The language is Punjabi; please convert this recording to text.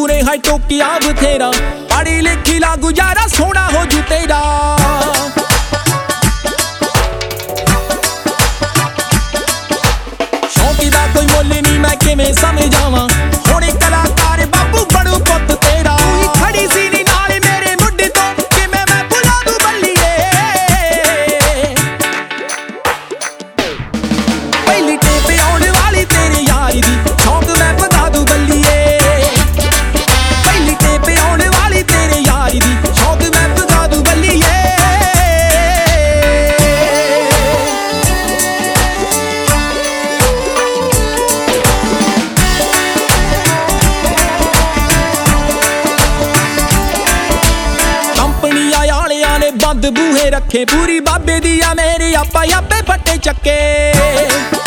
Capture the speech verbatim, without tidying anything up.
ਮੂਰੇ ਹੈ ਟੋਕਿਆ ਬਥੇਰਾ ਪੜ੍ਹੀ ਲਿਖੀ ਲਾ ਗੁਜ਼ਾਰਾ ਸੋਹਣਾ ਹੋ ਜੂ ਤੇਰਾ ਸ਼ੌਂਕੀ ਦਾ ਕੋਈ ਮੁੱਲ ਨਹੀਂ ਮੈਂ ਕਿਵੇਂ ਸਮਝਾਵਾਂ ਹੁਣੇ ਕਲਾਕਾਰ ਬਾਬੂ ਬਣੂ ਪੁੱਤ ਤੇਰਾ ਤੂੰ ਖੜੀ ਸੀ ਨੀ ਨਾਲ ਮੇਰੇ ਮੁੱਢ ਤੋਂ ਕਿਵੇਂ ਮੈਂ ਭੁਲਾ ਦੂੰ ਬੱਲੀਏ ਪਹਿਲੀ ਟੇਪ ਆਉਣ ਵਾਲੀ ਤੇਰੇ ਯਾਰੀ ਦੀ ਸ਼ੌਂਕ ਮੈਂ ਵਧਾ ਦੂੰ ਬੱਲੀਏ ਪਹਿਲੀ ਟੇਪ ਆਉਣ ਵਾਲੀ ਤੇਰੇ ਯਾਰੀ ਦੀ ਸ਼ੌਂਕ ਮੈਂ ਵਧਾ ਦੂੰ ਬੱਲੀਏ ਬੰਦ ਬੂਹੇ ਰੱਖੇ ਪੂਰੀ ਬਾਬੇ ਦੀ ਆ ਮੇਰੇ ਆਪਾ ਆਪੇ ਫੱਟੇ ਚੱਕੇ